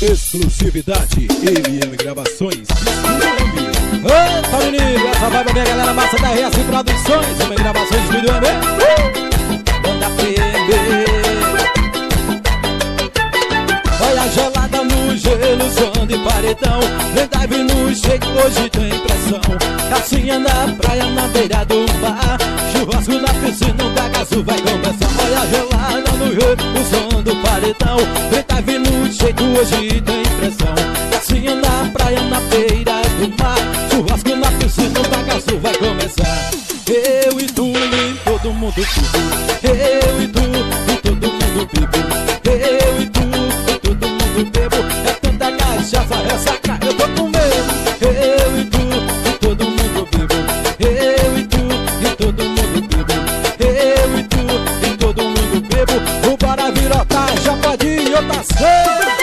Exclusividade MM Gravações. Eita menino, essa vai pra minha galera massa da RS Produções. MM Gravações de vídeo Banda PB. Olha a gelada no gelo, som de paredão. Vendave no shake, hoje tem pressão. Calcinha na praia, na beira do mar. Churrasco na piscina, o bagaço vai começar. Olha a gelada no gelo, o som do paredão. Vendave no shake, hoje tem pressão. Calcinha na praia, na beira do mar. Churrasco na piscina, o bagaço vai começar. Eu e tu e todo mundo vivo. Eu e tu e todo mundo vivo. Eu e tu e todo mundo bebo. É tanta cachaça, ressaca, eu tô com medo. Eu e tu e todo mundo vivo. Eu e tu e todo mundo bebo. Eu e tu e todo mundo bebo. O bara virota, já pode ir, eu tá cedo.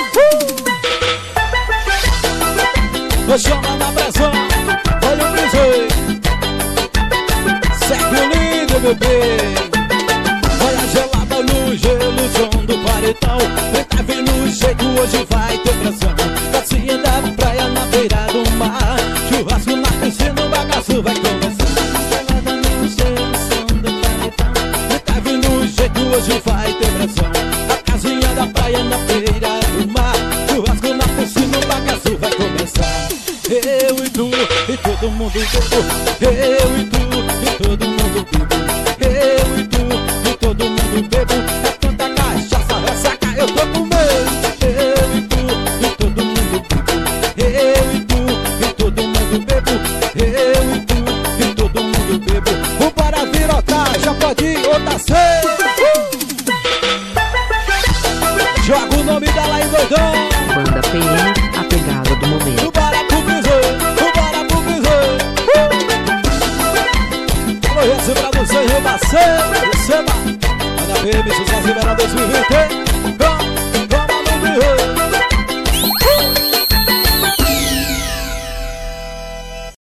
Vou chamar na pressão, olha o piseiro. Segue o lindo, bebê. Olha gelada no gelo, som do paredão. Tá vindo o jeito, hoje vai ter pressão. Calcinha da praia, na beira do mar. Churrasco na piscina, o bagaço vai começar. Gelada no gelo, som do paredão. Tá vindo o jeito, hoje vai ter pressão. A casinha da praia, na beira do mar. Churrasco na piscina, o bagaço vai começar. Eu e tu e todo mundo bebo. Eu e tu e todo mundo bebo. Eu e tu e todo mundo bebo. É tanta cachaça, ressaca, eu tô com medo. Eu e tu e todo mundo bebo. Eu e tu e todo mundo bebo. Eu e tu e todo mundo bebo. O para virotar, já pode ir ou tá cedo. Joga o nome dela aí, doidão. Banda PM, a pegada do momento. O para pro piseiro, o para pro piseiro. Alô, esse pra você, meu parceiro. Receba. Banda PM, sucesso em verão 2020.